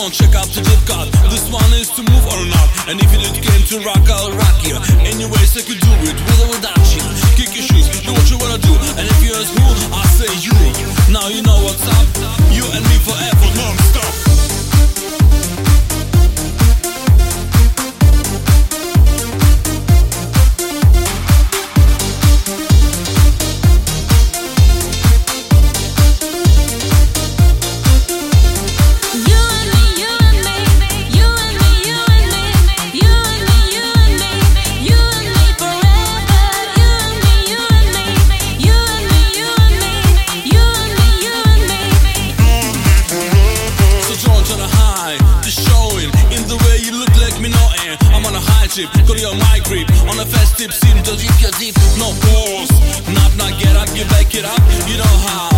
on, check out the deep cut. This one is to move or not. And if you did came to rock, I'll rock you. Anyways, I could do it with or without you. Kick your shoes, do what you wanna do. And if you ask who, I say you. Now you know what's up. You and me forever, non-stop. Go to your mic grip on a festive scene, just keep your deep, no pause. Not get up, you back it up, you know how.